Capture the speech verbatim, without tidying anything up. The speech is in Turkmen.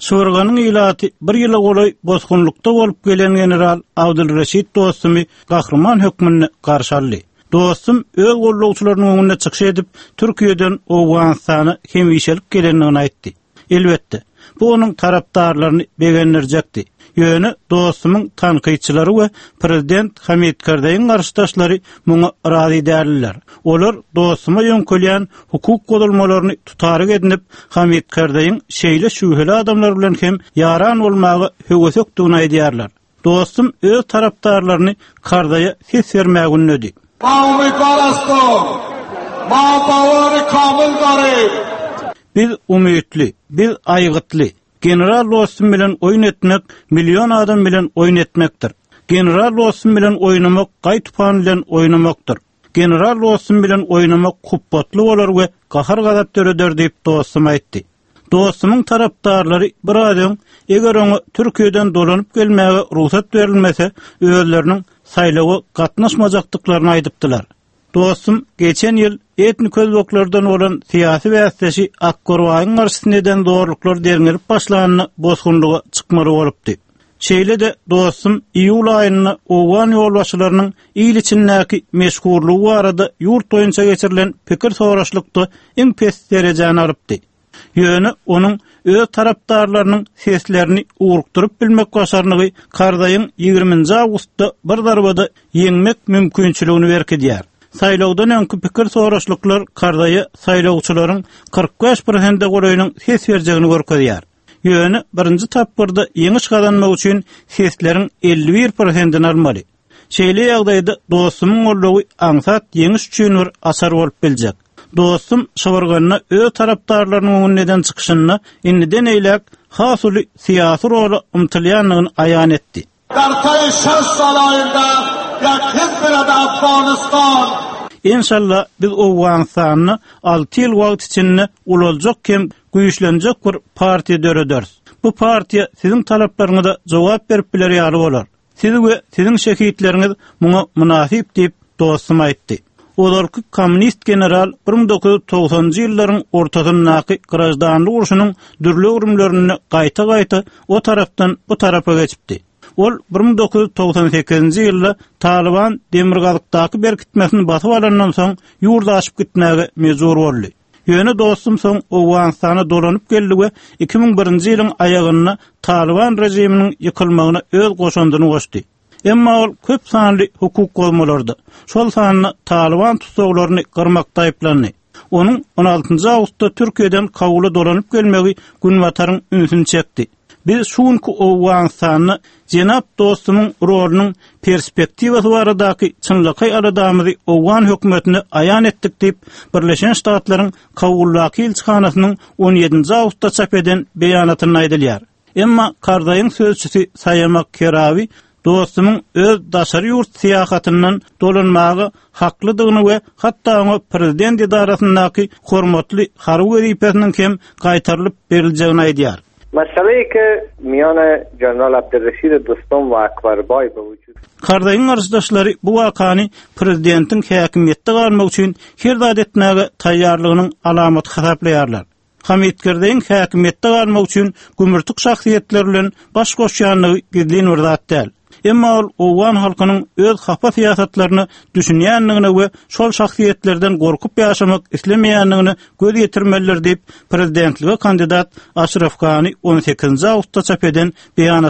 Şuurganyň ilaty bir ýyla golay bozgunlukda bolup gelen general Abdulreşid Dostumy gahrman hökmüne garşy aldy. Dostum öz gollugçylarynyň öňüne çykyş edip Türkiýeden Owganystana hemişelik gelenini aýtdy. Elbetde bu onuň tarapdarlaryny begenlerjekdi. Ýöne dostumyň tanqyçylary we prezident Hamid Karzaýyň garşydaşlary muňa razy däldiler. Olar dostuma ýönkölýän hukuk godalmalaryny tutary edinip Hamid Karzaýyň şeýle şüheli adamlar bilen hem yaran bolmagy höwesokdygyny aýdýarlar. Dostum öz tarapdarlaryny Karzaýa ses bermäge ünledi. Biz umytly, biz aýgytly. General Dostum bilen oýun etmek, milyon adam bilen oýun etmekdir. General Dostum bilen oýnamak, gaýtupan bilen oýnamakdyr. General Dostum bilen oýnamak kupbatly bolar we gahar gazap töreder diýip Dostum aýtdy. Dostumyň tarapdarlary bir adam eger onu Türkiýeden dolanyp gelmäge ruhsat berilmese, özleriniň saýlawy gatnaşmajakdyklaryny aýdypdylar. Dostum geçen ýyl etnik özbeklerden olan siyasi wäsitesi Akkorwaýyň garşysyndan zorluklar derňelip başlanyny bozgunlygy çykmary bolupdy. Şeýle de dostum iýul aýyna Owgan ýolbaşçylarynyň ýyl içindäki meşgurlugy barada ýurt boýunça geçirilen pikir soraşlykda iň pes derejäni alypdy. Ýöne onuň öz tarapdarlarynyň seslerini ugrukdurup bilmek başarnygy Karzaýyň ýygrüminji awgustda bir darbada ýeňmek mümkinçiligini berkidýär. Saýlawdan öňkü pikir soraşlyklar Karzaýa saýlawçylaryň kırk beş prosent goraýynyň ses berjegini görkezýär. Ýöne birinji tapyrda ýeňiş kazanmak üçin sesleriň elli bir prosentini almaly. Şeýle ýagdaýda dostumyň gollugy aňsat ýeňiş üçin bir asar bolup biljek. Dostum şawarganyna öz tarapdarlarynyň öňünden çykyşyny indiden eýlek hasyly syýasy roly umtylýanlygyny aýan etdi. Dartay şans salayında yak hizmede Afganistan. İnşallah biz Owganystanyny alty ýyl wagt içinde ulanjak hem güýçlenjek bir partiýa dörederiz. Bu partiýa siziň talaplaryňyza jogap berip biler ýaly bolar. Siz we siziň şehitleriniz muňa münasip diýip Dostum aýtdy. Olarky kommunist general bir ming dokuz yüz togsanjy ýyllaryň ortasyndaky grajdanlyk uruşynyň dürli urumlaryny gaýta-gaýta o tarapdan bu tarapa geçipdi. Ol bir ming dokuz yüz togsan sekizinji ýylda Taliban demirgazykdaky berkitmesini basyp alandan soň ýurda aşyp gitmäge mejbur boldy. Ýöne dostum soň Owganystana dolanyp geldi we iki ming birinji ýylyň aýagyna Taliban rejiminiň ýykylmagyna öz goşandyny goşdy. Emma ol köp sanly hukuk golmalardy. Şol sanly Taliban tutuklaryny gyrmakda aýplandy. Onuň on altynjy awgustda Türkiýeden kawula dolanyp gelmegi günwataryň ünsüni çekdi. Biz şunky Owganystany jenap dostumyň rolunyň perspektiwasy baradaky çynlyky aradamyzy Owgan hökümetine aýan etdik diýip Birleşen Ştatlaryň Kawullaky elçixanasynyň on ýedinji awgustda çap eden beýanatyny aýdylýar. Emma Karzaýyň sözçüsi Sayamak Kerawi dostumyň öz daşary ýurt syýahatyndan dolanmagy haklydygyny we hatda onu prezident idarasyndaky hormatly harby wezipesinden hem gaýtarylyp berilýäni aýdýar. مسئله که میان جنرال عبدالرشید دوستم و اکبربای به وجود Karzaýyň garşydaşlary bu wakany prezidentiň häkimiýetde galmak üçin hirdad etmäge taýýarlygynyň alamaty hasaplaýarlar. Hamid Karzaýyň häkimiýetde galmak üçin gümürtük şahsiýetler bilen baş goşýanlygy gizlin bir zat däl. Emma ol Owgan halkynyň öz hapa syýasatlaryny düşünýänligine we şol şahsiýetlerden gorkup ýaşamak islemeýänligine göz ýetirmeliler diýip prezidentlige kandidat Ashraf Ghani on sekizinji awgustda çap eden beýanat